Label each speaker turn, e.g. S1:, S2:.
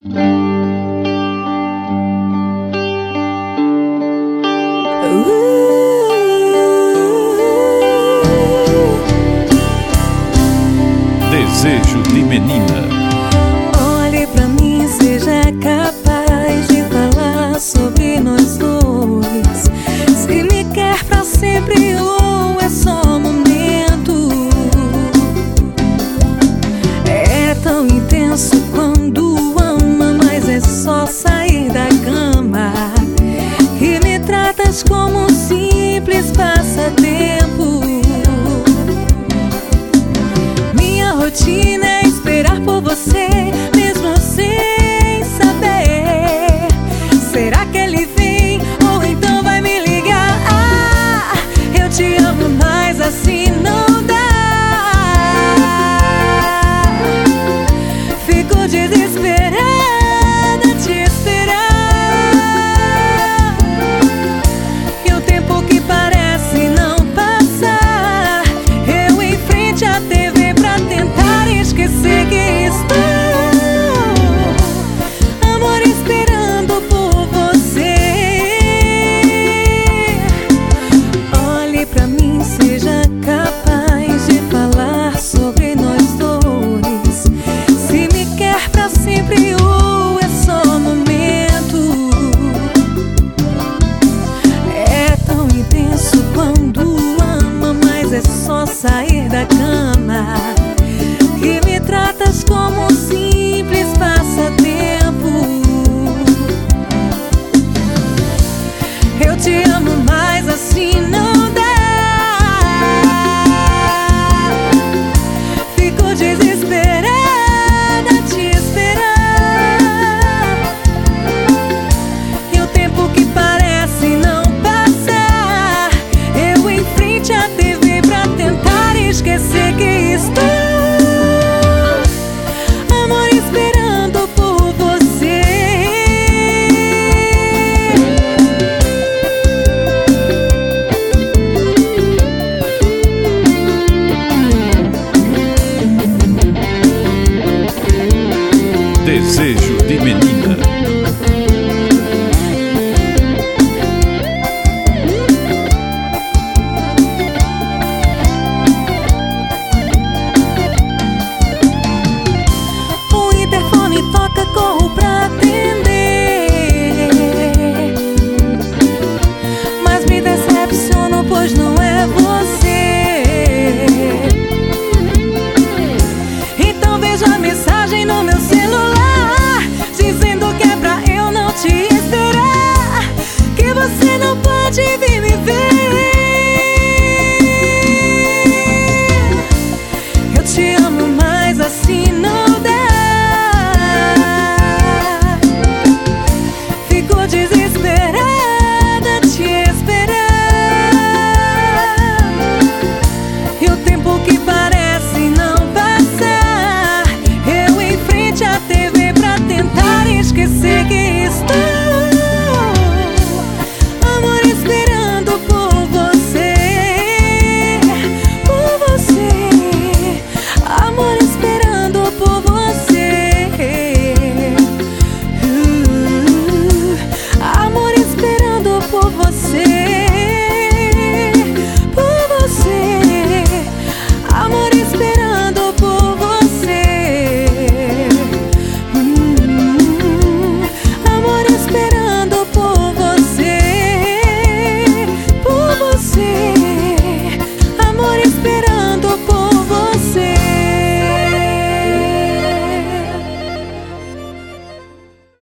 S1: Desejo de menina.
S2: Olhe pra mim, seja capaz de falar sobre nós dois. Se me quer pra sempre ou é só um momento. É tão intenso quando ama, mas é só sair da cama. Que me tratas como um simples passatempo. Minha rotina é esperar por você, mesmo sem saber. Será que ele vem ou então vai me ligar? Ah, eu te amo, mas assim não dá. Fico desesperada te esperar. E o tempo que parece não passar, eu em frente à TV pra tentar esquecer que estou, amor, esperando por você. Olhe pra mim, seja capaz de falar sobre nós dois. Se me quer pra sempre ou é só um momento. É tão intenso quando ama, mas é só sair da cama. Que me tratas como um simples passatempo. Eu te amo, mas assim não dá. Fico desesperada te esperar. E o tempo que parece não passar, eu em frente à TV pra tentar esquecer que estou, amor, esperando por você.
S1: Desejo de menina.